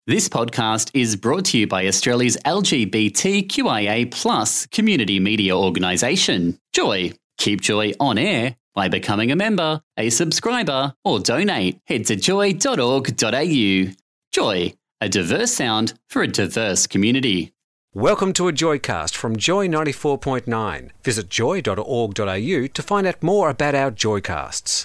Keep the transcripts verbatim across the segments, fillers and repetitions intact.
This podcast is brought to you by Australia's L G B T Q I A plus community media organisation, Joy. Keep Joy on air by becoming a member, a subscriber, or donate. Head to joy dot org dot a u. Joy, a diverse sound for a diverse community. Welcome to a Joycast from Joy ninety-four point nine. Visit joy dot org dot a u to find out more about our Joycasts.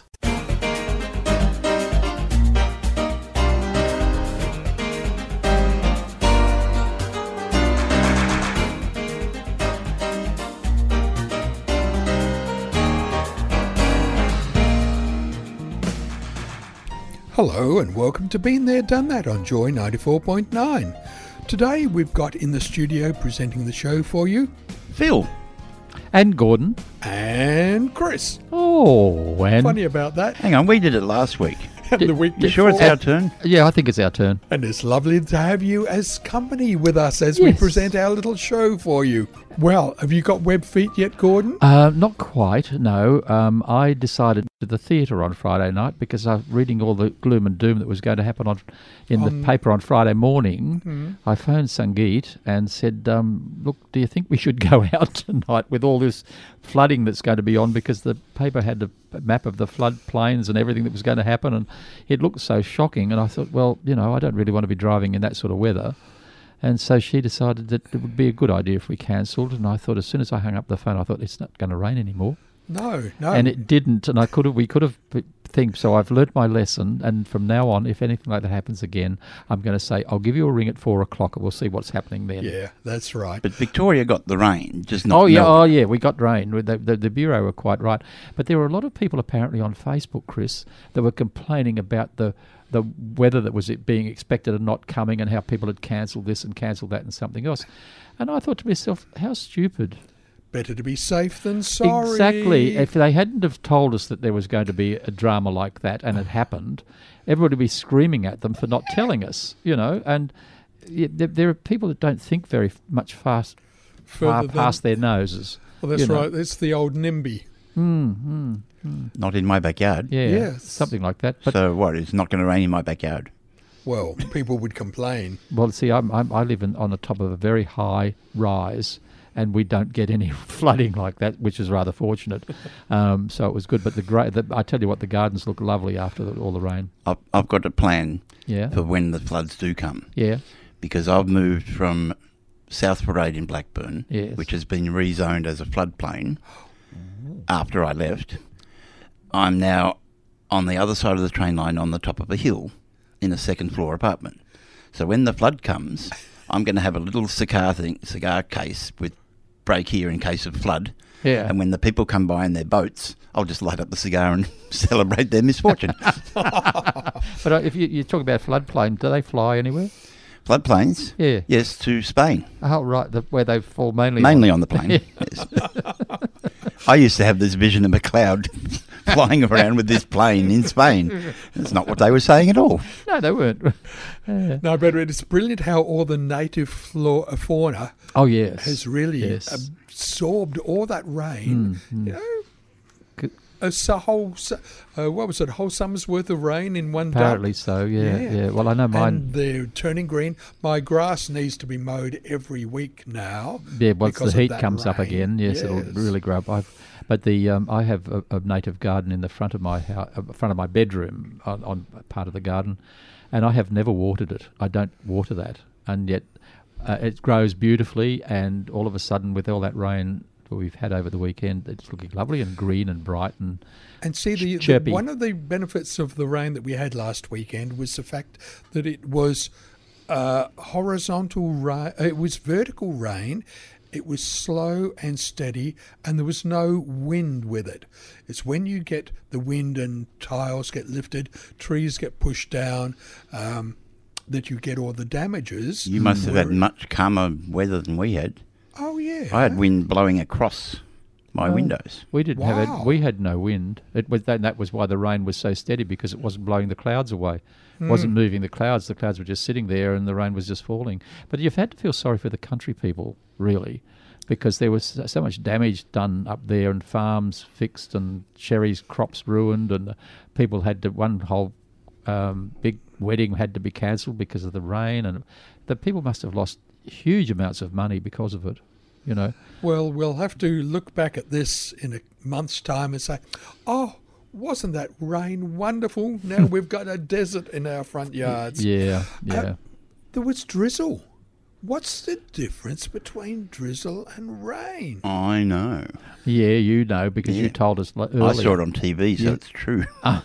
Hello and welcome to Been There Done That on Joy ninety-four point nine. Today we've got in the studio presenting the show for you, Phil. And Gordon. And Chris. Oh, and... Funny about that. Hang on, we did it last week. And the week You sure it's before. our turn? Yeah, I think it's our turn. And it's lovely to have you as company with us as we Yes. present our little show for you. Well, have you got web feet yet, Gordon? Uh, not quite, no. Um, I decided to the theatre on Friday night because I was reading all the gloom and doom that was going to happen on in On- the paper on Friday morning. Mhm. I phoned Sangeet and said, um, look, do you think we should go out tonight with all this flooding that's going to be on, because the paper had a map of the flood plains and everything that was going to happen, and it looked so shocking. And I thought, well, you know, I don't really want to be driving in that sort of weather. And so she decided that it would be a good idea if we cancelled. And I thought, as soon as I hung up the phone, I thought, it's not going to rain anymore. No, no. And it didn't. And I could have, we could have p- think. So I've learnt my lesson. And from now on, if anything like that happens again, I'm going to say, I'll give you a ring at four o'clock and we'll see what's happening then. Yeah, that's right. But Victoria got the rain, just not Oh yeah, Melbourne. oh yeah, we got rain. The, the, the Bureau were quite right. But there were a lot of people apparently on Facebook, Chris, that were complaining about the the weather that was it being expected and not coming, and how people had cancelled this and cancelled that and something else. And I thought to myself, how stupid. Better to be safe than sorry. Exactly. If they hadn't have told us that there was going to be a drama like that and it happened, everybody would be screaming at them for not telling us, you know. And y- there, there are people that don't think very f- much fast, far Further than- past their noses. Well, that's you know. right. That's the old NIMBY. Mm, mm, mm. Not in my backyard. Yeah, Yes. something like that. But So what, it's not going to rain in my backyard? Well, people would complain. well, see, I'm, I'm, I live in, on the top of a very high rise, and we don't get any flooding like that, which is rather fortunate. Um, so it was good. But the, gra- the I tell you what, the gardens look lovely after the, all the rain. I've, I've got a plan Yeah, for when the floods do come, yeah, because I've moved from South Parade in Blackburn, Yes. which has been rezoned as a floodplain after I left. I'm now on the other side of the train line on the top of a hill in a second floor apartment. So when the flood comes, I'm going to have a little cigar thing, cigar case with break here in case of flood. yeah. And when the people come by in their boats, I'll just light up the cigar and celebrate their misfortune. But uh, if you, you talk about floodplain, do they fly anywhere? Floodplains? Yeah. Yes, to Spain. Oh, right, the, where they fall mainly. Mainly on the plane. Yes. I used to have this vision of a cloud flying around with this plane in Spain. That's not what they were saying at all. No, they weren't. Yeah. No, but it's brilliant how all the native flora, fauna Oh, yes. has really Yes. absorbed all that rain. Mm, mm. You know, Good. a su- whole, su- uh, what was it, a whole summer's worth of rain in one Apparently dump. so, yeah, Yeah. yeah. Well, I know mine. And they're turning green. My grass needs to be mowed every week now. Yeah, once the because of heat that comes up rain. again, yes, it'll Yes. really grow up. I've, but the um, I have a, a native garden in the front of my house, uh, front of my bedroom, on, on part of the garden, and I have never watered it. I don't water that, and yet uh, it grows beautifully. And all of a sudden, with all that rain that we've had over the weekend, it's looking lovely and green and bright and And see, the, the chirpy. one of the benefits of the rain that we had last weekend was the fact that it was uh, horizontal rain. It was vertical rain. It was slow and steady, and there was no wind with it. It's when you get the wind and tiles get lifted, trees get pushed down, um, that you get all the damages. You must have had Where- much calmer weather than we had. Oh yeah, I had wind blowing across my Oh. windows. we didn't have Wow. it. We had no wind. It was that. That was why the rain was so steady, because it wasn't blowing the clouds away. It wasn't moving the clouds. The clouds were just sitting there, and the rain was just falling. But you've had to feel sorry for the country people, really, because there was so so much damage done up there, and farms fixed, and Sherry's crops ruined, and the people had to, one whole um, big wedding had to be cancelled because of the rain, and the people must have lost huge amounts of money because of it, you know. Well, we'll have to look back at this in a month's time and say, oh, wasn't that rain wonderful? Now we've got a desert in our front yards. Yeah, yeah. Uh, there was drizzle. What's the difference between drizzle and rain? I know. Yeah, you know, because Yeah. you told us earlier. I saw it on T V, so Yeah. it's true. Uh,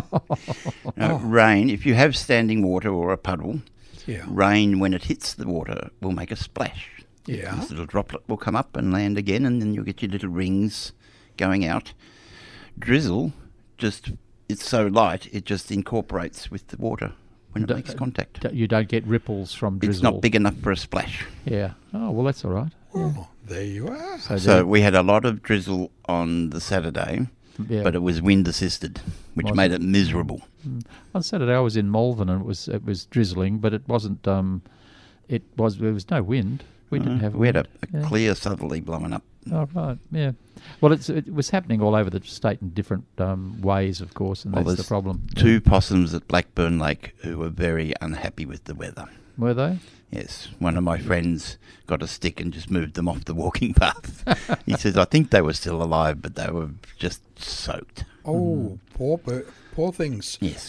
rain, if you have standing water or a puddle, Yeah. rain, when it hits the water, will make a splash. Yeah. This little droplet will come up and land again, and then you'll get your little rings going out. Drizzle, just it's so light, it just incorporates with the water when it Don't- makes contact. D- You don't get ripples from drizzle. It's not big enough for a splash. Yeah. Oh, well, that's all right. Oh, there you are. So, So there- we had a lot of drizzle on the Saturday, yeah. but it was wind assisted, which Was made it? it miserable. On Saturday I was in Malvern and it was it was drizzling, but it wasn't. Um, it was there was no wind. We didn't have. We had a, wind. a Yeah. clear southerly blowing up. Oh right, yeah. Well, it's it was happening all over the state in different um, ways, of course, and Well, that's the there's problem. Two possums at Blackburn Lake who were very unhappy with the weather. Were they? Yes, one of my friends got a stick and just moved them off the walking path. He says, I think they were still alive, but they were just soaked. Oh, poor, bir- poor things. Yes.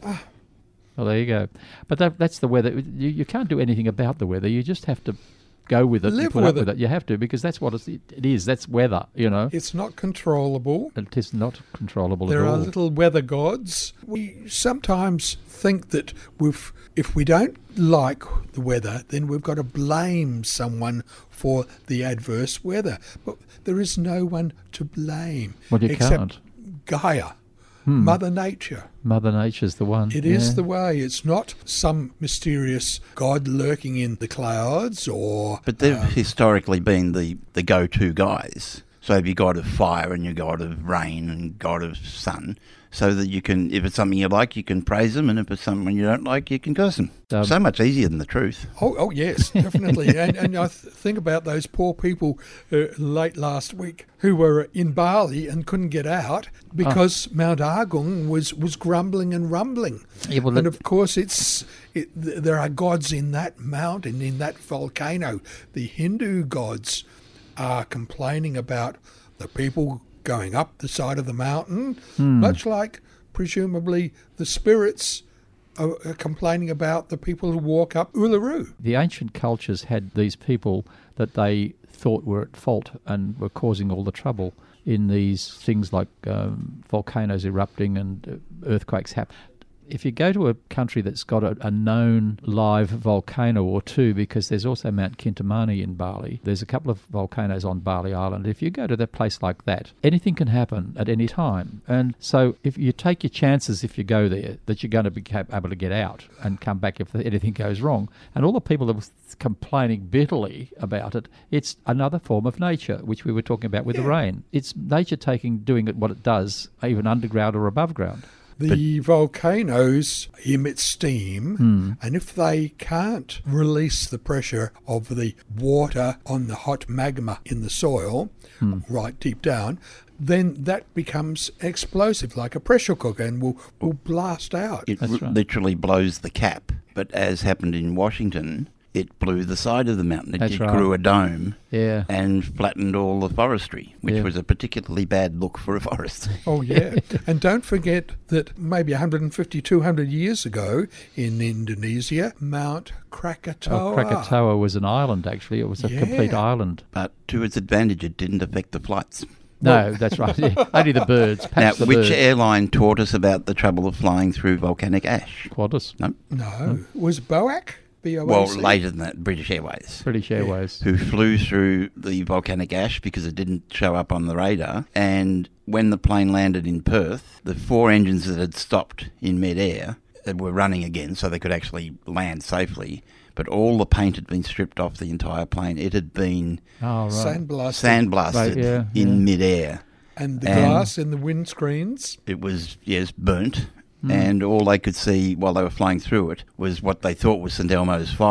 Well, there you go. But that, that's the weather. You, you can't do anything about the weather. You just have to go with it Live and put with up with it. it. You have to, because that's what it's, it is. That's weather, you know. It's not controllable. It is not controllable There at are all. little weather gods. We sometimes think that we've, if we don't like the weather, then we've got to blame someone for the adverse weather. But there is no one to blame Well, you except can't. Gaia, Hmm. Mother Nature. Mother Nature's the one. It is yeah. the way. It's not some mysterious god lurking in the clouds or... But they've um, historically been the, the go-to guys. So you've God of fire and your God of rain and God of sun, so that you can, if it's something you like, you can praise them, and if it's something you don't like, you can curse them. Um, so much easier than the truth. Oh, oh yes, definitely. and, and I th- think about those poor people uh, late last week who were in Bali and couldn't get out because Ah. Mount Agung was, was grumbling and rumbling. Yeah, well, and that- of course, it's it, th- there are gods in that mountain, in that volcano. The Hindu gods are complaining about the people going up the side of the mountain, Hmm. much like presumably the spirits are, are complaining about the people who walk up Uluru. The ancient cultures had these people that they thought were at fault and were causing all the trouble in these things like um, volcanoes erupting and uh, earthquakes happen. If you go to a country that's got a, a known live volcano or two, because there's also Mount Kintamani in Bali, there's a couple of volcanoes on Bali Island. If you go to a place like that, anything can happen at any time. And so if you take your chances if you go there, that you're going to be cap- able to get out and come back if anything goes wrong. And all the people that were complaining bitterly about it, it's another form of nature, which we were talking about with the rain. It's nature taking, doing it what it does, even underground or above ground. The volcanoes emit steam, Hmm. and if they can't release the pressure of the water on the hot magma in the soil, Hmm. right deep down, then that becomes explosive, like a pressure cooker, and will, will blast out. It That's r- right. literally blows the cap. But as happened in Washington, it blew the side of the mountain. It, That's it right. grew a dome Yeah. and flattened all the forestry, which Yeah. was a particularly bad look for a forest. Oh, yeah. And don't forget that maybe one hundred fifty, two hundred years ago in Indonesia, Mount Krakatoa. Oh, Krakatoa was an island, actually. It was a Yeah. complete island. But to its advantage, it didn't affect the flights. No, that's right. Yeah. Only the birds. Now, Perhaps the which birds. airline taught us about the trouble of flying through volcanic ash? Qantas, No. No. Was BOAC? B O A C? Well, later than that, British Airways, British Airways. who flew through the volcanic ash because it didn't show up on the radar. And when the plane landed in Perth, the four engines that had stopped in midair uh, were running again, so they could actually land safely. But all the paint had been stripped off the entire plane. It had been Oh, right. Sandblasted. sandblasted Right, yeah, in yeah. midair. And the And- glass in the windscreens. It was, yes, burnt. Hmm. And all they could see while they were flying through it was what they thought was St Elmo's fire,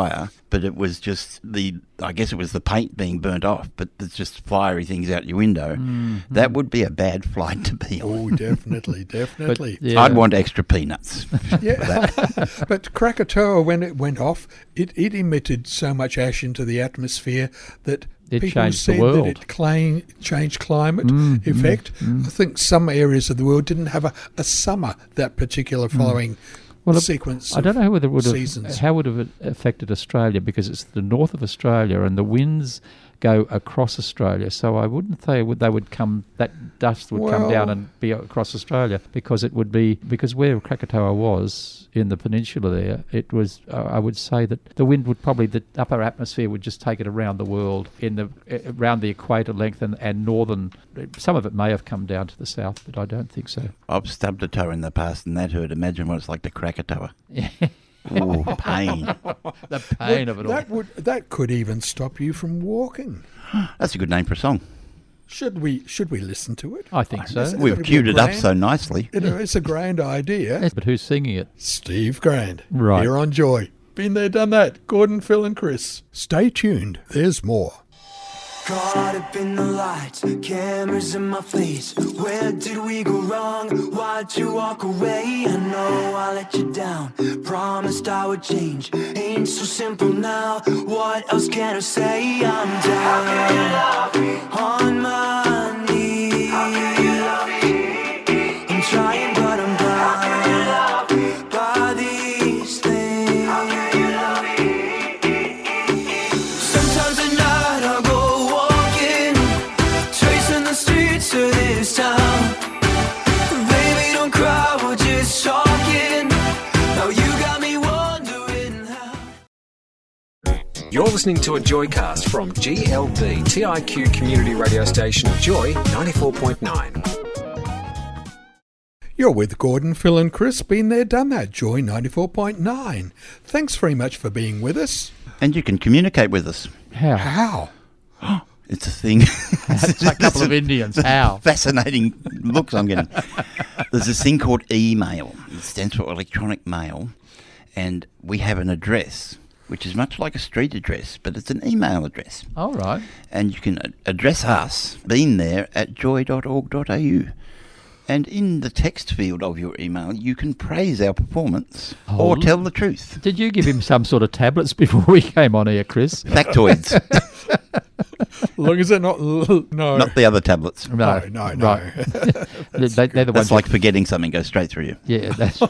but it was just the, I guess it was the paint being burnt off, but there's just fiery things out your window. Mm, that mm. would be a bad flight to be on. Oh, definitely, definitely. But, yeah. I'd want extra peanuts. Yeah, but Krakatoa, when it went off, it, it emitted so much ash into the atmosphere that it people said that it claim, changed climate mm, effect. Mm, mm. I think some areas of the world didn't have a, a summer that particular following mm. well, sequence. I don't know whether it would seasons. have, how would it have affected Australia, because it's the north of Australia and the winds go across Australia. So I wouldn't say would they would come, that dust would well, come down and be across Australia, because it would be, because where Krakatoa was in the peninsula there, it was, uh, I would say that the wind would probably, the upper atmosphere would just take it around the world in the uh, around the equator length and, and northern. Some of it may have come down to the south, but I don't think so. I've stubbed a toe in the past and that hurt. Imagine what it's like to Krakatoa. Yeah. Oh, pain. The pain would, of it all. That, would, that could even stop you from walking. That's a good name for a song. Should we Should we listen to it? I think so. We've queued it up so nicely. It, it's a grand idea. Yes, but who's singing it? Steve Grand. Right. Here on Joy. Been there, done that. Gordon, Phil and Chris. Stay tuned. There's more. Caught up in the lights, cameras in my face. Where did we go wrong? Why'd you walk away? I know I let you down, promised I would change. Ain't so simple now, what else can I say? I'm down on my knees. I'm trying but I'm bound by these things. Sometimes at night I go to this town. Baby, don't cry, we're just talking. Now you got me wondering how. You're listening to a Joycast from G L B T I Q community radio station Joy ninety-four point nine. You're with Gordon, Phil and Chris. Been there, done that. Joy ninety-four point nine. Thanks very much for being with us. And you can communicate with us. How? How? It's a thing. That's a couple of Indians. How? Fascinating looks I'm getting. There's this thing called email. It stands for electronic mail. And we have an address, which is much like a street address, but it's an email address. All right. And you can address us, been there, at joy dot org dot a u. And in the text field of your email, you can praise our performance oh, or tell the truth. Did you give him some sort of tablets before we came on here, Chris? Factoids. As long as they're not... L- no. Not the other tablets. No, no, no. Right. they, they're the that's ones like forgetting something goes straight through you. Yeah, that's...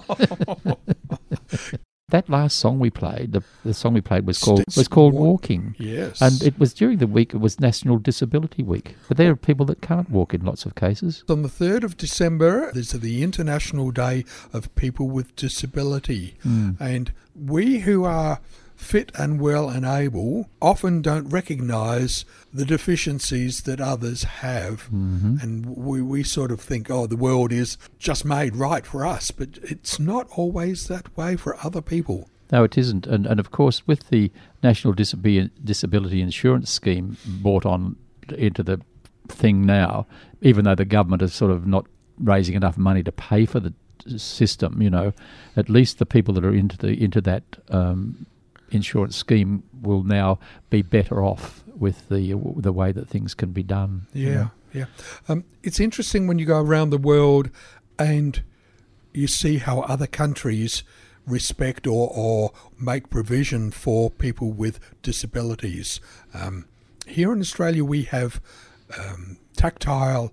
That last song we played, the, the song we played was called was called Walking. Yes. And it was during the week, it was National Disability Week. But there are people that can't walk in lots of cases. On the third of December, there's the International Day of People with Disability. Mm. And we who are fit and well and able often don't recognise the deficiencies that others have. Mm-hmm. And we, we sort of think, oh, the world is just made right for us, but it's not always that way for other people. No, it isn't. And, and of course, with the National Disab- Disability Insurance Scheme brought on into the thing now, even though the government is sort of not raising enough money to pay for the system, you know, at least the people that are into the into that um, insurance scheme will now be better off with the the way that things can be done. Yeah, you know? yeah. Um, it's interesting when you go around the world and you see how other countries respect or, or make provision for people with disabilities. Um, here in Australia, we have um, tactile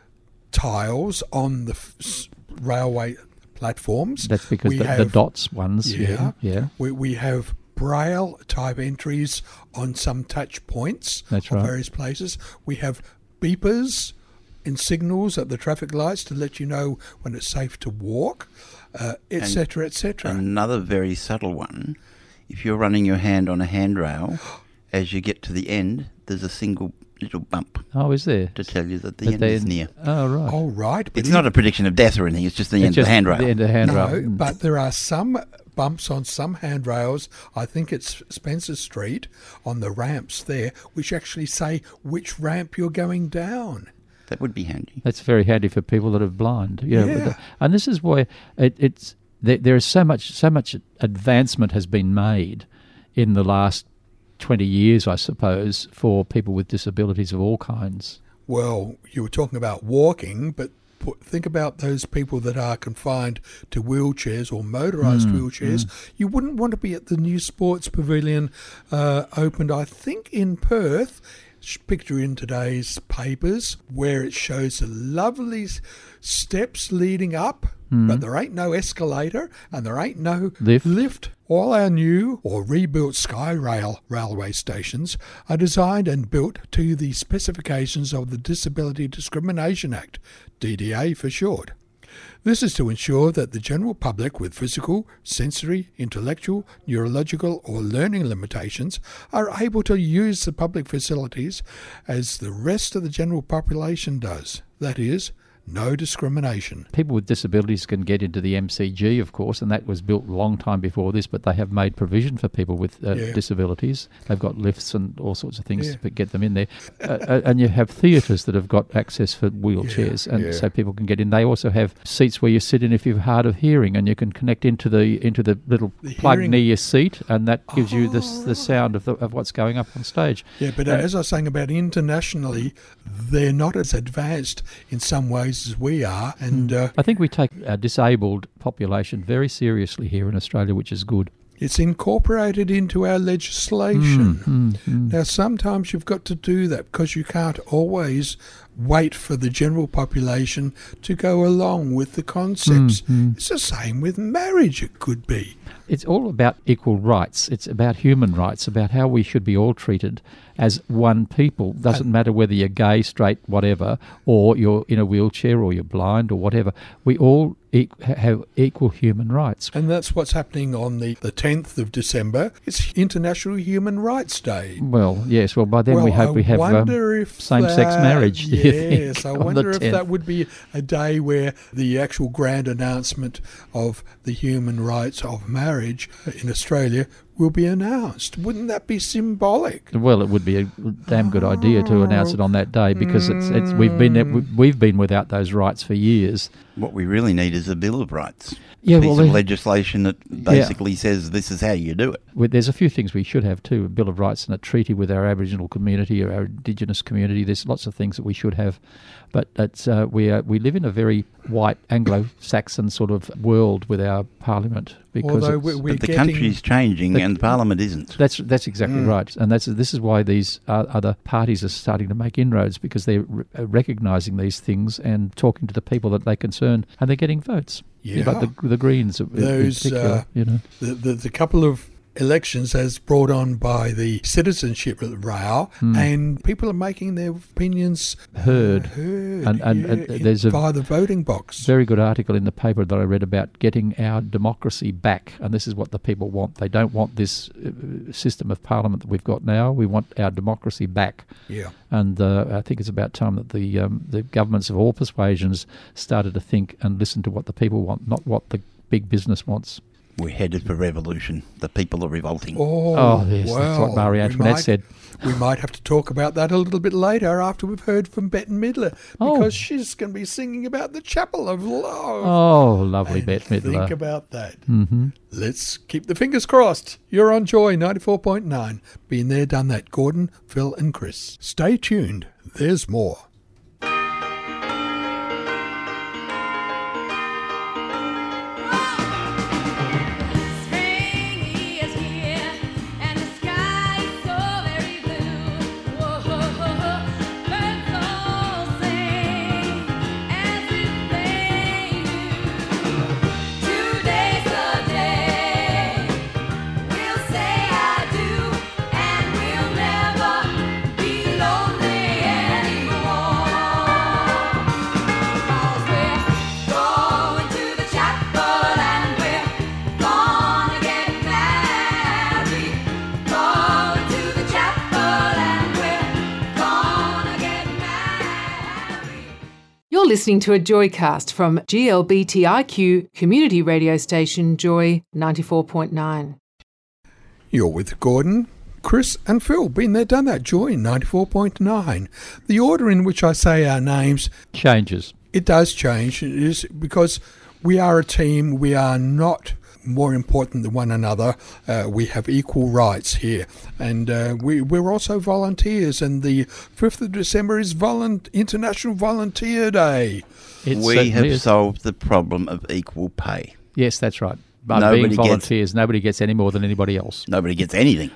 tiles on the f- railway platforms. That's because the, have, the dots ones. Yeah, yeah. yeah. We, we have braille type entries on some touch points That's of right. various places. We have beepers and signals at the traffic lights to let you know when it's safe to walk, uh, et cetera, et cetera. Another very subtle one, if you're running your hand on a handrail, as you get to the end, there's a single little bump. Oh, is there? To tell you that the that end is near. Oh, right. Oh, right. It's not a prediction of death or anything, it's just the it's end just of the handrail. The end of the handrail. No, mm. but there are some bumps on some handrails, I think it's Spencer Street, on the ramps there, which actually say which ramp you're going down. That would be handy. That's very handy for people that are blind. You know, Yeah. the, and this is why it, it's there, there is so much so much advancement has been made in the last twenty years, I suppose, for people with disabilities of all kinds. Well, you were talking about walking, but put, think about those people that are confined to wheelchairs or motorised Mm, wheelchairs. You wouldn't want to be at the new sports pavilion uh, opened, I think, in Perth. Picture in today's papers where it shows the lovely s- steps leading up, but there ain't no escalator and there ain't no Lift. lift. All our new or rebuilt SkyRail railway stations are designed and built to the specifications of the Disability Discrimination Act, D D A for short. This is to ensure that the general public with physical, sensory, intellectual, neurological or learning limitations are able to use the public facilities as the rest of the general population does. That is, no discrimination. People with disabilities can get into the M C G, of course, and that was built a long time before this, but they have made provision for people with uh, Yeah. disabilities. They've got lifts and all sorts of things Yeah. to get them in there. uh, uh, and you have theatres that have got access for wheelchairs, and yeah. so people can get in. They also have seats where you sit in if you're hard of hearing, and you can connect into the into the little The plug hearing- near your seat, and that gives you the, s- Oh, the sound of, the, of what's going up on stage. Yeah, but Uh, as I was saying about internationally, they're not as advanced in some ways as we are. And uh, I think we take our disabled population very seriously here in Australia, which is good. it's incorporated into our legislation. Mm, mm. Now, sometimes you've got to do that because you can't always wait for the general population to go along with the concepts. Mm, mm. It's the same with marriage, it could be. It's all about equal rights. It's about human rights, about how we should be all treated as one people. Doesn't matter whether you're gay, straight, whatever, or you're in a wheelchair or you're blind or whatever. We all e- have equal human rights. And that's what's happening on the, the tenth of December. It's International Human Rights Day. Well, yes. Well, by then well, we hope I we have um, wonder if same-sex that- marriage. do you Yes, think, I on the wonder if tenth? that would be a day where the actual grand announcement of the human rights of marriage in Australia will be announced. Wouldn't that be symbolic? Well, it would be a damn good idea to announce it on that day, because it's, it's we've been we've been without those rights for years. What we really need is a Bill of Rights. Yeah, a piece well, of they- legislation that basically says this is how you do it. Well, there's a few things we should have too: a Bill of Rights and a treaty with our Aboriginal community or our Indigenous community. There's lots of things that we should have, but it's, uh, we uh, we live in a very white Anglo-Saxon sort of world with our Parliament, because Although it's- we- we're But the getting, country's changing the- and Parliament isn't. That's that's exactly Mm. right, and that's this is why these uh, other parties are starting to make inroads, because they're re- uh, recognising these things and talking to the people that they concern, and they're getting votes. Yeah. Like the the Greens, in Those, particular, uh, you know. the, the, the couple of elections as brought on by the citizenship row, Hmm. and people are making their opinions Heard. heard And- and- yeah, and in- there's a via the voting box. Very good article in the paper that I read about getting our democracy back, and this is what the people want. They don't want this uh, system of parliament that we've got now. We want our democracy back, Yeah. and uh, I think it's about time that the um, the governments of all persuasions started to think and listen to what the people want, not what the big business wants. We're headed for revolution. The people are revolting. Oh, Oh, yes, that's well, what Marie we Antoinette might- said. We might have to talk about that a little bit later after we've heard from Bette Midler, Oh. because she's going to be singing about the Chapel of Love. Oh, lovely And Bette Midler. Think about that. hmm Let's keep the fingers crossed. You're on Joy ninety-four point nine. Been there, done that. Gordon, Phil and Chris. Stay tuned. There's more. Spring is here and the sky is so very blue. Whoa, birds all sing as if they knew. Today's the day we'll say I do, and we'll never be lonely anymore. 'Cause we're going to the chapel and we're gonna get married. Going to the chapel and we're gonna get married. You're listening to a Joycast from G L B T I Q community radio station Joy ninety-four point nine. You're with Gordon, Chris and Phil. Been there, done that. Joy ninety-four point nine. The order in which I say our names, Changes. it does change. It is because we are a team. We are not more important than one another. Uh, we have equal rights here. And uh, we, we're also volunteers, and the fifth of December is volun- International Volunteer Day. It we certainly have is. solved the problem of equal pay. Yes, that's right. By Nobody being gets- volunteers, nobody gets any more than anybody else. Nobody gets anything.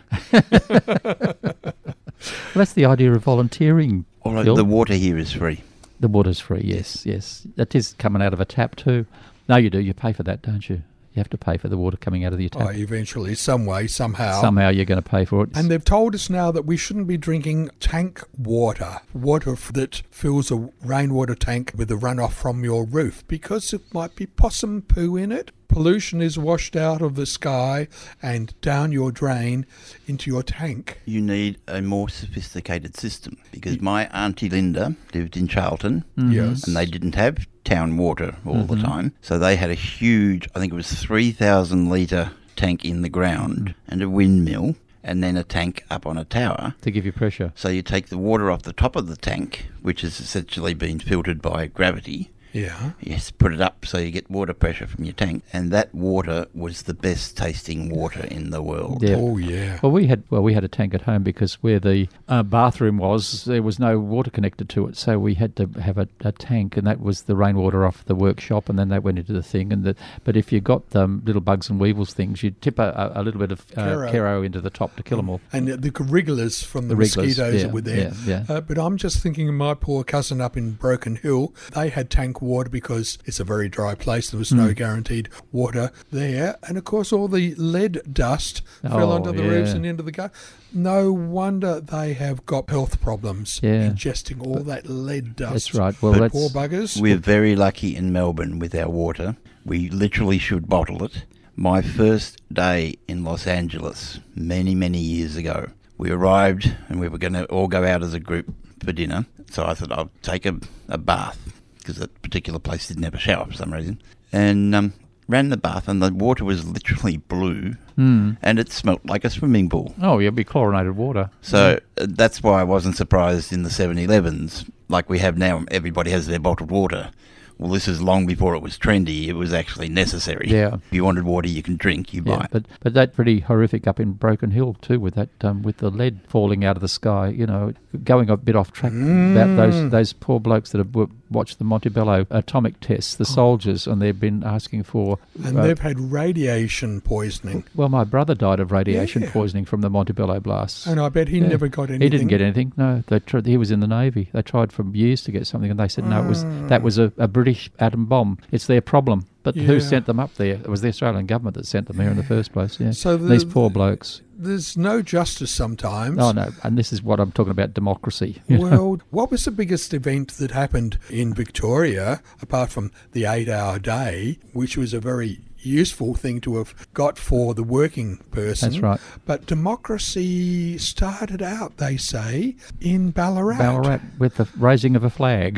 Well, that's the idea of volunteering. Although Phil. the water here is free. The water's free, yes, yes. That is coming out of a tap too. No, you do. You pay for that, don't you? You have to pay for the water coming out of your Oh, tap. eventually, some way, somehow. Somehow you're going to pay for it. And they've told us now that we shouldn't be drinking tank water, water f- that fills a rainwater tank with the runoff from your roof, because it might be possum poo in it. Pollution is washed out of the sky and down your drain into your tank. You need a more sophisticated system, because my Auntie Linda lived in Charlton Yes. and they didn't have town water all the time. So they had a huge, I think it was three thousand litre tank in the ground and a windmill, and then a tank up on a tower. To give you pressure. So you take the water off the top of the tank, which has essentially been filtered by gravity. Yeah. Yes, put it up so you get water pressure from your tank. And that water was the best tasting water in the world. Yeah. Oh, yeah. Well, we had well we had a tank at home because where the uh, bathroom was, there was no water connected to it, so we had to have a, a tank, and that was the rainwater off the workshop, and then that went into the thing. And the, but if you got um, little bugs and weevils things, you'd tip a, a little bit of uh, Kero. Kero into the top to kill them all. And the wrigglers from the, The wrigglers, mosquitoes yeah, that were there. yeah, yeah. Uh, but I'm just thinking of my poor cousin up in Broken Hill. They had tank water because it's a very dry place. There was no Hmm. guaranteed water there. And of course, all the lead dust fell Oh, onto the roofs yeah. and into the gut. No wonder they have got health problems Yeah. ingesting all that lead dust. That's right. Well, The that's poor buggers. We're very lucky in Melbourne with our water. We literally should bottle it. My first day in Los Angeles, many, many years ago, we arrived and we were going to all go out as a group for dinner. So I thought I'll take a, a bath, because that particular place didn't have a shower for some reason. And um, ran the bath, and the water was literally blue, and it smelt like a swimming pool. oh, yeah, it'd be chlorinated water. So uh, that's why I wasn't surprised in the seven elevens, like we have now, everybody has their bottled water. Well, this is long before it was trendy. It was actually necessary. Yeah. If you wanted water you can drink, you buy Yeah, it. but but that pretty horrific up in Broken Hill too, with that um, with the lead falling out of the sky. You know, going a bit off track about those those poor blokes that have w- watched the Montebello atomic tests, the soldiers, and they've been asking for. and uh, they've had radiation poisoning. well, my brother died of radiation Yeah. poisoning from the Montebello blasts. And I bet he Yeah. never got anything. He didn't get anything. No, they tried, he was in the Navy. They tried for years to get something, and they said no. It was that was a, a British atom bomb. It's their problem. But Yeah. who sent them up there? It was the Australian government that sent them here in the first place. Yeah. So the- these poor blokes. There's no justice sometimes. Oh no, and this is what I'm talking about: democracy. you know. Well, what was the biggest event that happened in Victoria, apart from the eight-hour day, which was a very useful thing to have got for the working person? That's right. But democracy started out, they say, in Ballarat. Ballarat with the raising of a flag.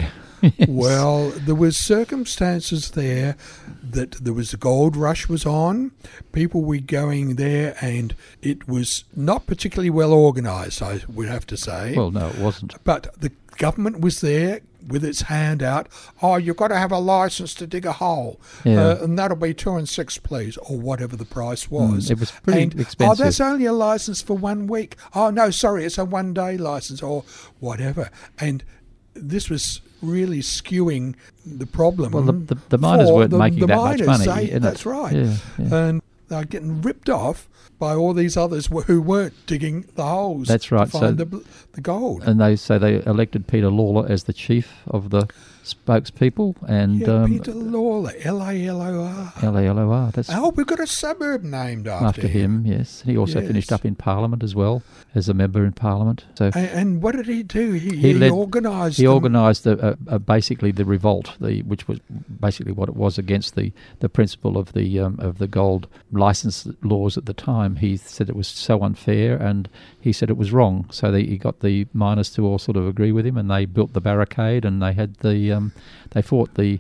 Well, there was circumstances there that there was a gold rush was on. People were going there, and it was not particularly well organised, I would have to say. Well, no, it wasn't. But the government was there with its hand out. Oh, you've got to have a licence to dig a hole, Yeah. uh, and that'll be two and six, please, or whatever the price was. Mm, it was pretty and, expensive. Oh, that's only a licence for one week. Oh no, sorry, it's a one-day licence or whatever. And this was really skewing the problem. Well, the- the- the miners for weren't the- making the that much miners, money, they- innit? that's right. Yeah, yeah. And they're getting ripped off by all these others wh- who weren't digging the holes. That's right, To so- find the, bl- the gold. And they say they elected Peter Lawler as the chief of the spokespeople, and yeah, um, Peter Lawler, L A L O R. L A L O R. That's Oh, we've got a suburb named after, after him. Yes, he also Yes. finished up in Parliament as well as a member in Parliament. So And, and what did he do? He, He he, led- organised. he them. organised a, a, a basically the revolt, the which was basically what it was against the, the principle of the um, of the gold licence laws at the time. He said it was so unfair, and he said it was wrong. So they, he got the miners to all sort of agree with him, and they built the barricade, and they had the um, they fought the.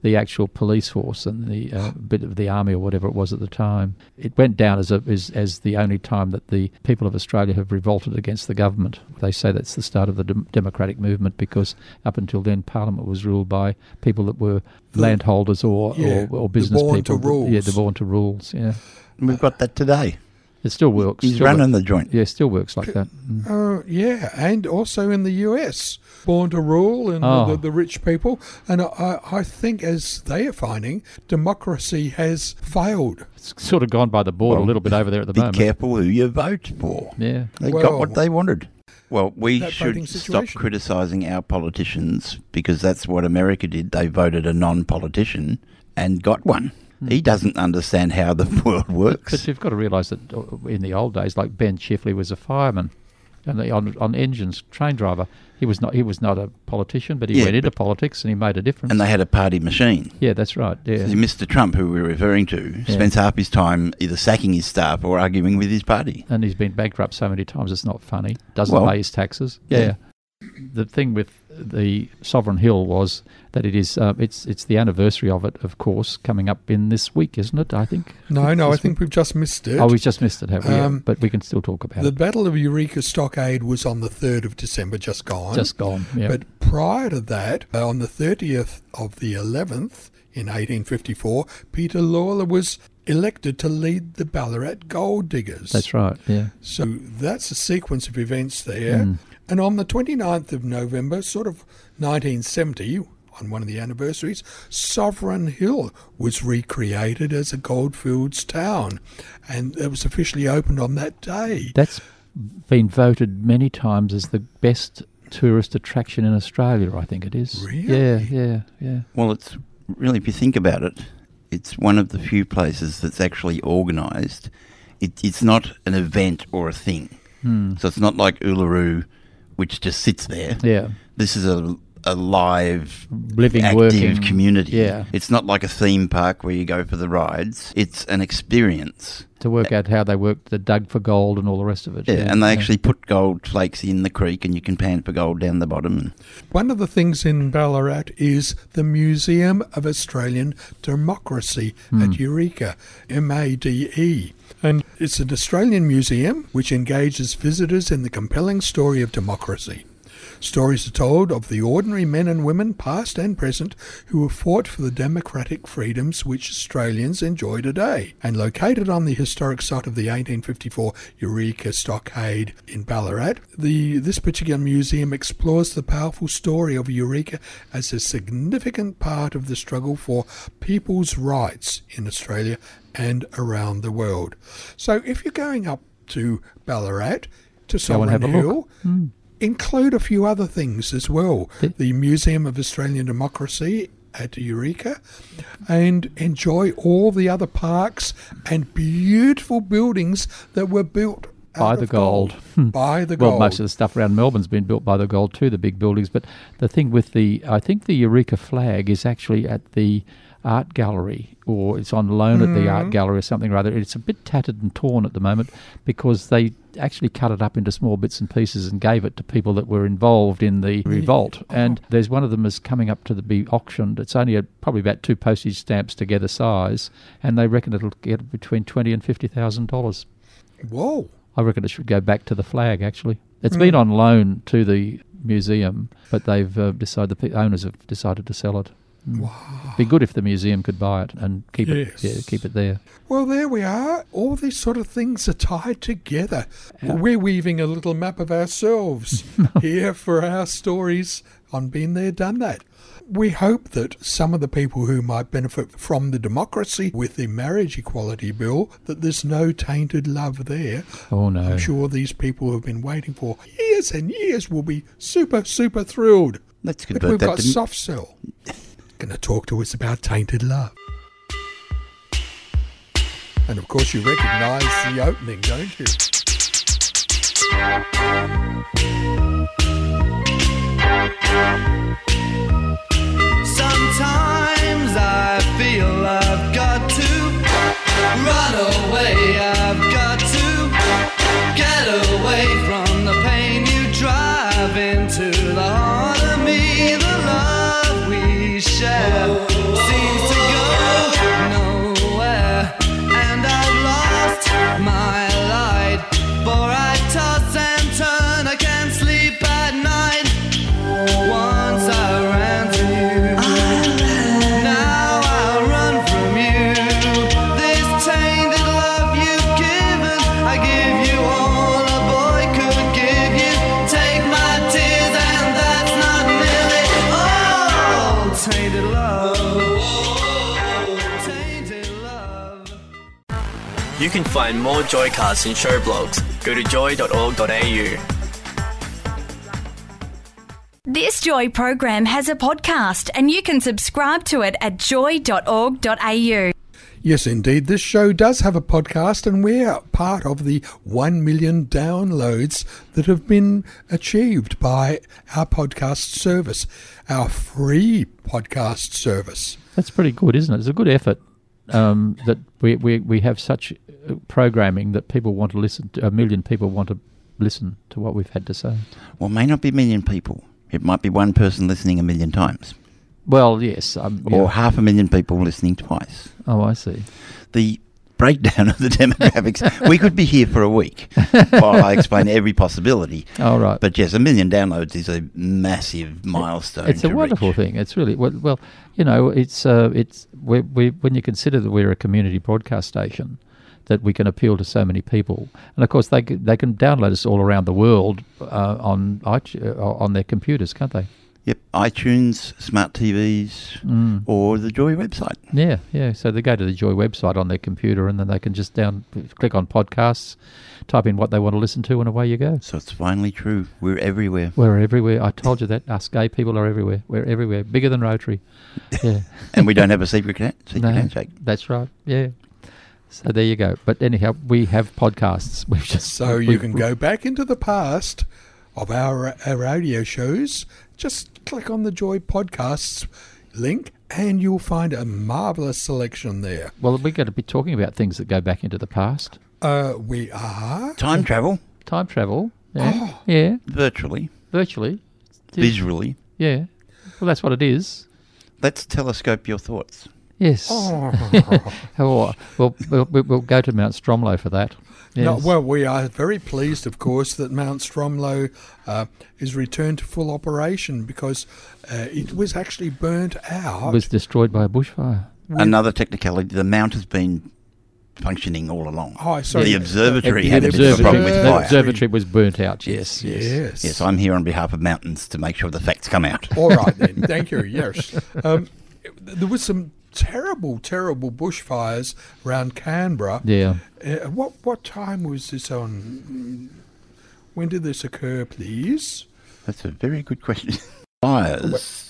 the actual police force and the uh, bit of the army or whatever it was at the time. It went down as, a, as as the only time that the people of Australia have revolted against the government. They say that's the start of the dem- democratic movement, because up until then Parliament was ruled by people that were The- landholders or, yeah, or, or business the born to people. rules. Yeah, the born to rules, yeah. And we've got that today. It still works. He's still running wo- the joint. Yeah, still works like that. Mm. Uh, yeah, and also in the U S, born to rule and Oh. the, the rich people. And I, I think, as they are finding, democracy has failed. It's sort of gone by the board Well, a little bit over there at the Be moment. careful who you vote for. Yeah. They Well, got what they wanted. Well, we that should voting stop situation. criticising our politicians, because that's what America did. They voted a non-politician and got one. He doesn't understand how the world works. But you've got to realise that uh, in the old days, like Ben Chifley was a fireman, and the, on on engines, train driver. He was not he was not a politician, but he Yeah, went into but- politics and he made a difference. And they had a party machine. yeah, that's right. Yeah, See, Mister Trump, who we're referring to, Yeah. spends half his time either sacking his staff or arguing with his party. and he's been bankrupt so many times it's not funny. Doesn't Well, pay his taxes. Yeah. yeah. The thing with the Sovereign Hill was that it is uh, it's it's the anniversary of it, of course, coming up in this week, isn't it? I think. No, no, I This think we've just missed it. Oh, we just missed it, have we? Yeah, Um, but we can still talk about the it. Battle of Eureka Stockade was on the third of December, just gone. Just gone. Yeah. But prior to that, uh, on the thirtieth of the eleventh in eighteen fifty-four, Peter Lawler was elected to lead the Ballarat Gold Diggers. That's right. Yeah. So that's a sequence of events there. Mm. And on the twenty-ninth of November, sort of nineteen seventy, on one of the anniversaries, Sovereign Hill was recreated as a goldfields town. And it was officially opened on that day. That's been voted many times as the best tourist attraction in Australia, I think it is. Really? Yeah, yeah, yeah. Well, it's really, if you think about it, it's one of the few places that's actually organised. It, it's not an event or a thing. Hmm. So it's not like Uluru, which just sits there. Yeah. This is a, a live, Living, active working community. Yeah. It's not like a theme park where you go for the rides. It's an experience. To work out how they worked the dug for gold and all the rest of it. Yeah, and they yeah. actually put gold flakes in the creek, and you can pan for gold down the bottom. One of the things in Ballarat is the Museum of Australian Democracy at Eureka, M A D E. And it's an Australian museum which engages visitors in the compelling story of democracy. Stories are told of the ordinary men and women, past and present, who have fought for the democratic freedoms which Australians enjoy today. And located on the historic site of the eighteen fifty-four Eureka Stockade in Ballarat, the this particular museum explores the powerful story of Eureka as a significant part of the struggle for people's rights in Australia and around the world. So if you're going up to Ballarat, to Go and have Sovereign a Hill, look. Mm. include a few other things as well. The- The Museum of Australian Democracy at Eureka, and enjoy all the other parks and beautiful buildings that were built By out the of gold. By the Well, gold. most of the stuff around Melbourne's been built by the gold too, the big buildings. But the thing with the, I think the Eureka flag is actually at the art gallery, or it's on loan at the art gallery or something or other. It's a bit tattered and torn at the moment because they actually cut it up into small bits and pieces and gave it to people that were involved in the revolt. And there's one of them is coming up to the, be auctioned. It's only a, probably about two postage stamps together size, and they reckon it'll get between twenty and fifty thousand dollars. Whoa. I reckon it should go back to the flag, actually. It's been on loan to the museum, but they've uh, decided, the pe- owners have decided to sell it. Mm. Wow. Be good if the museum could buy it and keep Yes. it yeah, keep it there. Well, there we are. All these sort of things are tied together. We're weaving a little map of ourselves here for our stories on Been There, Done That. We hope that some of the people who might benefit from the democracy with the marriage equality bill, that there's no tainted love there. Oh, no. I'm sure these people who have been waiting for years and years will be super, super thrilled. Let's But convert we've that got to... Soft Cell. Going to talk to us about tainted love. And of course you recognise the opening, don't you? Sometimes I feel I've got to run away. I've got to get away from the pain you drive into the heart of me. The love we share seems can find more Joycasts and show blogs. Go to joy dot org dot a u. This Joy program has a podcast and you can subscribe to it at joy dot org dot a u. Yes, indeed. This show does have a podcast, and we're part of the one million downloads that have been achieved by our podcast service, our free podcast service. That's pretty good, isn't it? It's a good effort um, that we, we, we have such uh, programming that people want to listen to, a million people want to listen to what we've had to say. Well, it may not be a million people. It might be one person listening a million times. Well, yes. Um, Or yeah. half a million people listening twice. Oh, I see. The breakdown of the demographics, we could be here for a week while I explain every possibility. Oh, right. But yes, a million downloads is a massive milestone. It's a to wonderful reach. thing. It's really well, well you know, it's uh, it's we we when you consider that we're a community broadcast station, that we can appeal to so many people, and of course they can, they can download us all around the world uh, on iTunes, uh, on their computers, can't they? Yep, iTunes, smart T Vs, Mm. or the Joy website. Yeah, yeah. So they go to the Joy website on their computer, and then they can just down click on podcasts, type in what they want to listen to, and away you go. So it's finally true. We're everywhere. We're everywhere. I told you that. Us gay people are everywhere. We're everywhere. Bigger than Rotary. Yeah. And we don't have a secret, ha- secret No, handshake. that's right. Yeah. So there you go. But anyhow, we have podcasts. We've just So you we've- can go back into the past of our, our radio shows. Just click on the Joy Podcasts link and you'll find a marvellous selection there. Well, we're going to be talking about things that go back into the past. Uh, we are. Time travel, Time travel. Yeah. Oh. Yeah. virtually, Virtually. visually. Yeah. Well, that's what it is. Let's telescope your thoughts. Yes. Oh. Oh, well, we'll, we'll we'll go to Mount Stromlo for that. Yes. No, well, we are very pleased, of course, that Mount Stromlo uh, is returned to full operation because uh, it was actually burnt out. It was destroyed by a bushfire. with- Another technicality, the mount has been functioning all along. Oh, sorry. The observatory The had a bit of a observatory, problem with the fire. observatory was burnt out, yes. Yes. Yes. Yes, I'm here on behalf of mountains to make sure the facts come out. All right, then. Thank you. Yes. Um, there was some terrible, terrible bushfires around Canberra. Yeah. Uh, what what time was this on? When did this occur, please? That's a very good question. Fires,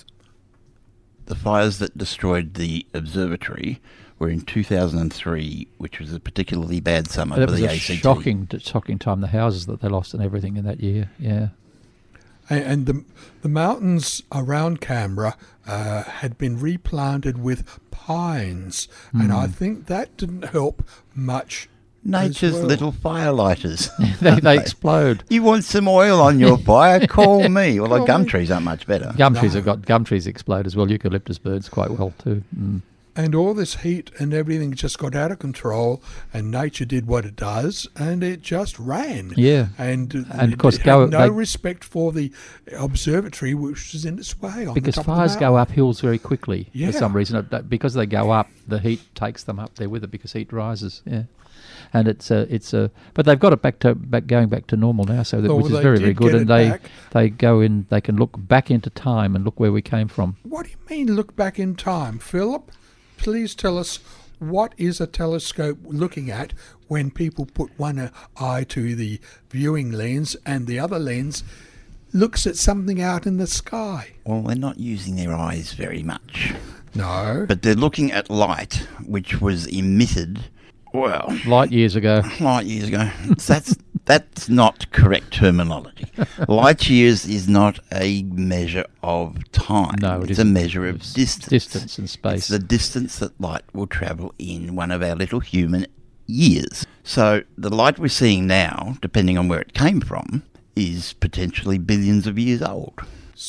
the fires that destroyed the observatory were in two thousand three, which was a particularly bad summer That for was the a A C T. shocking, shocking time. The houses that they lost and everything in that year. Yeah. And, and the the mountains around Canberra uh, had been replanted with pines, and I think that didn't help much. Nature's as well. little firelighters. they, they explode. You want some oil on your fire? Call me. Well, the gum trees aren't much better. Gum trees No. have got gum trees explode as well. Eucalyptus burns quite well too. Mm. And all this heat and everything just got out of control, and nature did what it does, and it just ran. Yeah. And, uh, And of it course had go- no they- respect for the observatory, which was in its way. On Because the top of the fires go mountain. up hills very quickly Yeah. for some reason. Uh, that- Because they go up, the heat takes them up there with it because heat rises. Yeah. And it's a, it's a, but they've got it back to back going back to normal now, so that, Oh, which is they very did very good. get And it they back. they go in, they can look back into time and look where we came from. What do you mean, look back in time, Philip? Please tell us, what is a telescope looking at when people put one eye to the viewing lens and the other lens looks at something out in the sky? Well, they're not using their eyes very much. No. But they're looking at light, which was emitted, well, Light years ago. light years ago. That's that's not correct terminology. Light years is not a measure of time. No, it it's a isn't. measure of It's distance. distance and space. It's the distance that light will travel in one of our little human years. So the light we're seeing now, depending on where it came from, is potentially billions of years old.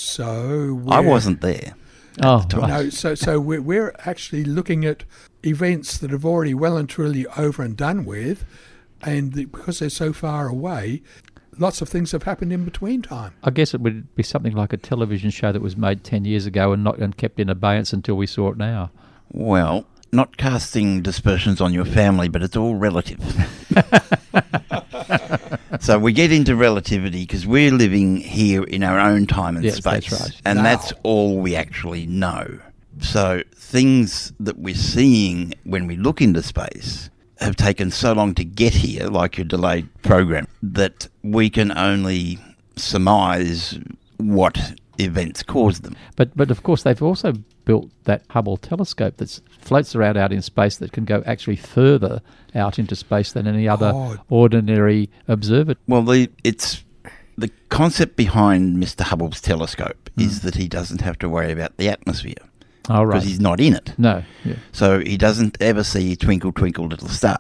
So I we're- wasn't there. Oh, time. right. No, so so we're, we're actually looking at events that have already well and truly over and done with, and the, because they're so far away, lots of things have happened in between time. I guess it would be something like a television show that was made ten years ago and not and kept in abeyance until we saw it now. Well, not casting dispersions on your family, but it's all relative. So we get into relativity because we're living here in our own time and Yes, space. that's right. And Now. that's all we actually know. So things that we're seeing when we look into space have taken so long to get here, like your delayed program, that we can only surmise what events caused them. But but of course they've also built that Hubble telescope that floats around out in space that can go actually further out into space than any other Oh. ordinary observer. Well, the it's the concept behind Mister Hubble's telescope is that he doesn't have to worry about the atmosphere Oh, because right. he's not in it. No. Yeah. So he doesn't ever see Twinkle Twinkle Little Star.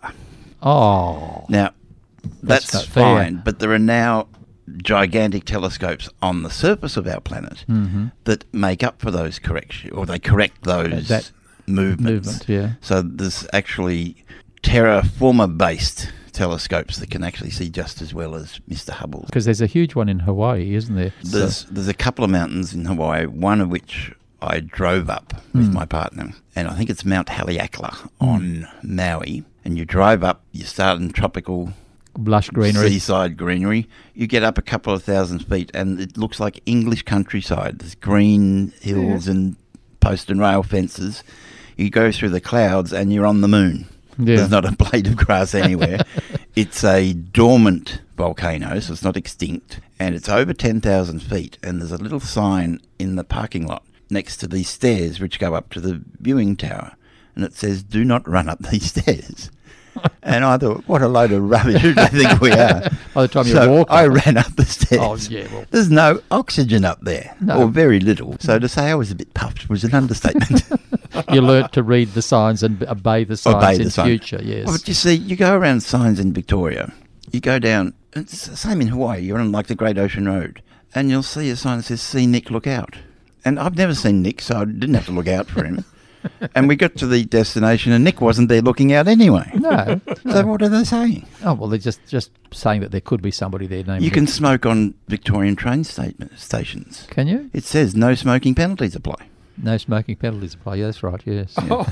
Oh. Now, That's that's, not fair. fine, but there are now gigantic telescopes on the surface of our planet Mm-hmm. that make up for those corrections, or they correct those that movements. Movement, yeah. So there's actually terraformer-based telescopes that can actually see just as well as Mister Hubble's. Because there's a huge one in Hawaii, isn't there? There's there's a couple of mountains in Hawaii, one of which I drove up with Mm. my partner, and I think it's Mount Haleakala on Maui. And you drive up, you start in tropical Lush greenery. seaside greenery. You get up a couple of thousand feet, and it looks like English countryside. There's green hills and post and rail fences. You go through the clouds, and you're on the moon. Yeah. There's not a blade of grass anywhere. It's a dormant volcano, so it's not extinct, and it's over ten thousand feet, and there's a little sign in the parking lot next to these stairs which go up to the viewing tower, and it says, "Do not run up these stairs." And I thought, what a load of rubbish do they think we are? By the time so you walk I up. ran up the stairs. Oh, yeah, well. There's no oxygen up there, No. or very little. So to say I was a bit puffed was an understatement. You learnt to read the signs and b- obey the signs Obey in the sign. future, yes. Well, but you see, you go around signs in Victoria, you go down, it's the same in Hawaii, you're on like the Great Ocean Road, and you'll see a sign that says, "See Nick, look out." And I've never seen Nick, so I didn't have to look out for him. And we got to the destination, and Nick wasn't there looking out anyway. No. So what are they saying? Oh, well, they're just, just saying that there could be somebody there named... You can smoke on Victorian train statement, stations. Can you? It says no smoking penalties apply. No smoking penalties apply. Yeah, that's right, yes.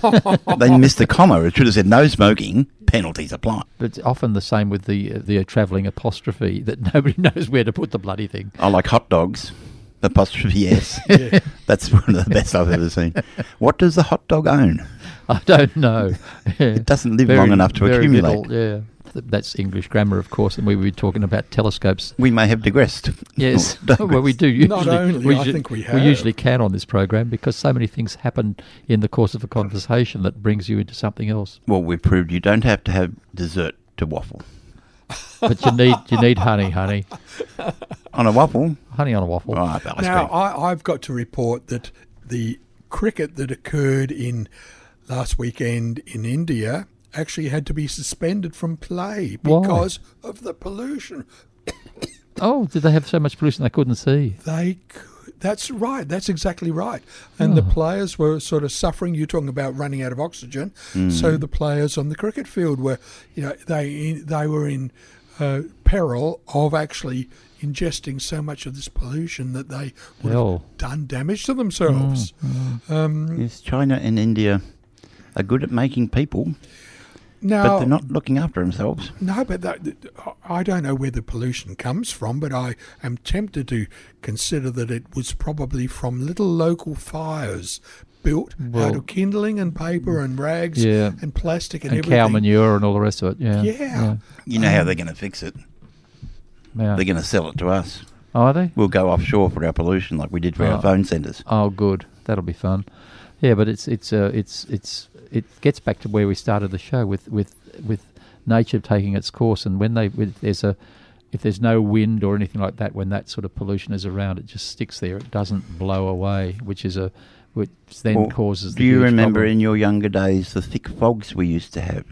They missed the comma. It should have said no smoking penalties apply. But it's often the same with the uh, the travelling apostrophe, that nobody knows where to put the bloody thing. I like hot dogs. Apostrophe S. That's one of the best I've ever seen. What does the hot dog own? I don't know. It doesn't live Very- long enough to very accumulate. little, yeah. Th- That's English grammar, of course, and we were talking about telescopes. We may have digressed. Yes, Or digressed. well, we do usually. Not only, I usually- think we We have. usually can on this program because so many things happen in the course of a conversation that brings you into something else. Well, we've proved you don't have to have dessert to waffle. But you need you need honey, honey, On a waffle? honey on a waffle. Oh, ice cream. Now, I, I've got to report that the cricket that occurred in last weekend in India actually had to be suspended from play Why? because of the pollution. Oh, did they have so much pollution they couldn't see? They, c- that's right. That's exactly right. And the players were sort of suffering. You're talking about running out of oxygen. So the players on the cricket field were, you know, they they were in uh, peril of actually ingesting so much of this pollution that they would Hell. have done damage to themselves. Um, Yes, China and India are good at making people, now, but they're not looking after themselves. No, but that, I don't know where the pollution comes from, but I am tempted to consider that it was probably from little local fires built out Well- of kindling and paper and rags Yeah. and plastic and, And everything. cow manure and all the rest of it. Yeah. Yeah. You know how they're going to fix it? Yeah. They're going to sell it to us. Oh, are they? We'll go offshore for our pollution like we did for Oh. our phone centres. Oh, good. That'll be fun. Yeah, but it's it's uh, it's it's it gets back to where we started the show with with with nature taking its course, and when they with, there's a if there's no wind or anything like that, when that sort of pollution is around, it just sticks there. It doesn't blow away, which is a which then Well, causes. The do you huge remember problem. in your younger days the thick fogs we used to have?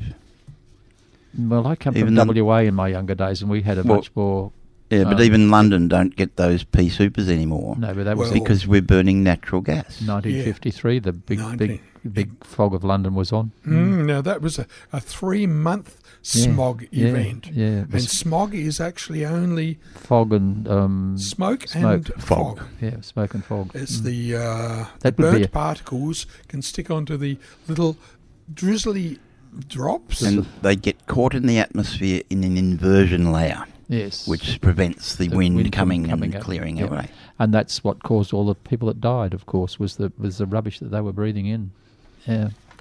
Well, I come even from the- W A in my younger days, and we had a Well, much more. Yeah, but Um, even London don't get those pea supers anymore. No, but that was Well- because we're burning natural gas. nineteen fifty-three. The big nineteen big big fog of London was on. Mm, now, that was a, a three-month Yeah, smog yeah, event. yeah. And smog is actually only Fog and um, smoke, Smoke. and Fog. fog. yeah, smoke and fog. It's the, uh, the That would be burnt a- particles can stick onto the little drizzly drops. And they get caught in the atmosphere in an inversion layer, Yes, which prevents the, The wind, wind from coming, coming and out, clearing yeah. away. and that's what caused all the people that died. Of course, was the was the rubbish that they were breathing in. Yeah,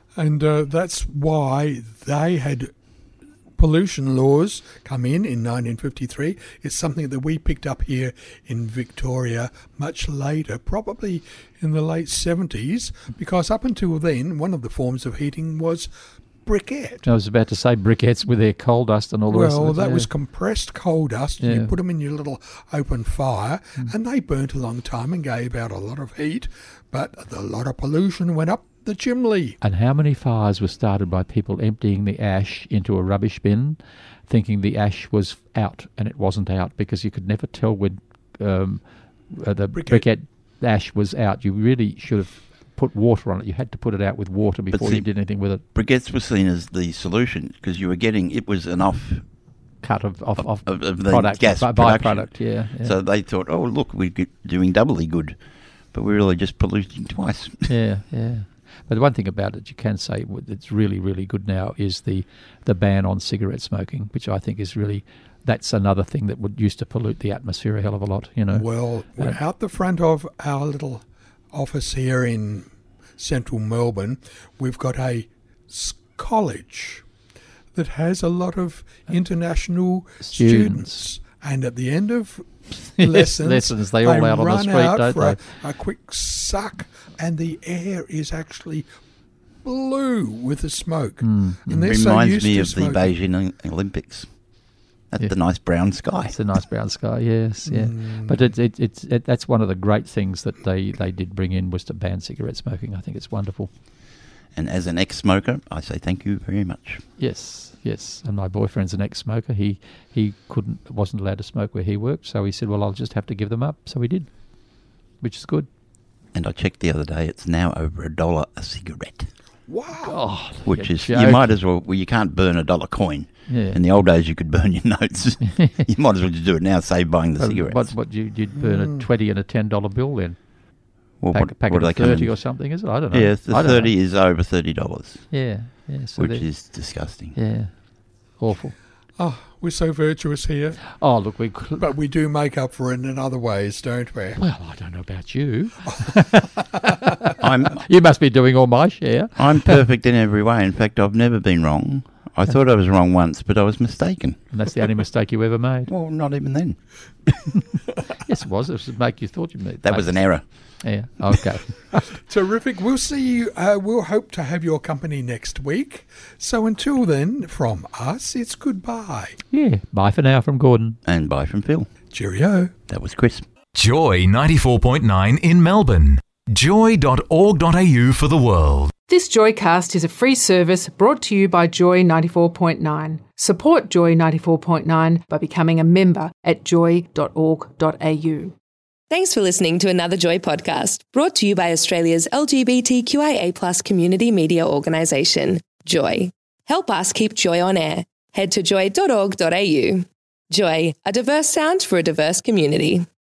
And uh, that's why they had pollution laws come in in nineteen fifty-three. It's something that we picked up here in Victoria much later, probably in the late seventies, because up until then, one of the forms of heating was briquette. I was about to say briquettes with their coal dust and all the rest of it. Well, that yeah. was compressed coal dust. And Yeah. you put them in your little open fire, Mm. and they burnt a long time and gave out a lot of heat, but a lot of pollution went up the chimney. And how many fires were started by people emptying the ash into a rubbish bin, thinking the ash was out, and it wasn't out, because you could never tell when um, uh, the Briquette. briquette ash was out. You really should have put water on it. You had to put it out with water before see, you did anything with it. Briquettes were seen as the solution because you were getting, it was enough Cut of, of, of, of, of the product, gas by, production. byproduct, yeah. yeah. So they thought, oh, look, we're g- doing doubly good. But we're really just polluting twice. yeah, yeah. But the one thing about it you can say w- that's really, really good now is the, the ban on cigarette smoking, which I think is really, that's another thing that would used to pollute the atmosphere a hell of a lot, you know. Well, we're Uh, out the front of our little office here in central Melbourne. We've got a s- college that has a lot of international Students. students. And at the end of lessons, lessons, they all out on the run street, out don't for they? A, a quick suck, and the air is actually blue with the smoke. Mm, And they're so Reminds used me to of smoking. the Beijing Olympics. That's Yeah. the nice brown sky. It's a nice brown sky, yes, yeah. Mm. But it, it, it's it, that's one of the great things that they, they did bring in was to ban cigarette smoking. I think it's wonderful. And as an ex-smoker, I say thank you very much. Yes, yes. And my boyfriend's an ex-smoker. He he couldn't wasn't allowed to smoke where he worked, so he said, "Well, I'll just have to give them up." So he did, which is good. And I checked the other day; it's now over a dollar a cigarette, Wow. Oh, which you're is you joking. might as well. Well, you can't burn a dollar coin. Yeah. In the old days, you could burn your notes. You might as well just do it now. Save buying the But cigarettes. What what you you'd burn a twenty and a ten dollar bill then? well, Pack, what, packet what do they of come thirty in? or something, is it? I don't know. Yeah, the I don't know. thirty is over thirty dollars, Yeah, yeah. So which they- is disgusting. yeah, awful. Oh, we're so virtuous here, Oh, look, we. Cl- but we do make up for it in other ways, don't we? well, I don't know about you. I'm You must be doing all my share. I'm perfect in every way. In fact, I've never been wrong. I thought I was wrong once, but I was mistaken. And that's the only mistake you ever made. Well, not even then. Yes, it was. It was a make you thought you made. That was an error. Yeah. Okay. Terrific. We'll see you. Uh, we'll hope to have your company next week. So until then, from us, it's goodbye. Yeah. Bye for now from Gordon. And bye from Phil. Cheerio. That was Chris. Joy ninety-four point nine in Melbourne. joy dot org dot a u for the world. This Joycast is a free service brought to you by Joy ninety-four point nine. Support Joy ninety-four point nine by becoming a member at joy dot org dot a u. Thanks for listening to another Joy podcast, brought to you by Australia's L G B T Q I A plus community media organisation, Joy. Help us keep Joy on air. Head to joy dot org dot a u. Joy, a diverse sound for a diverse community.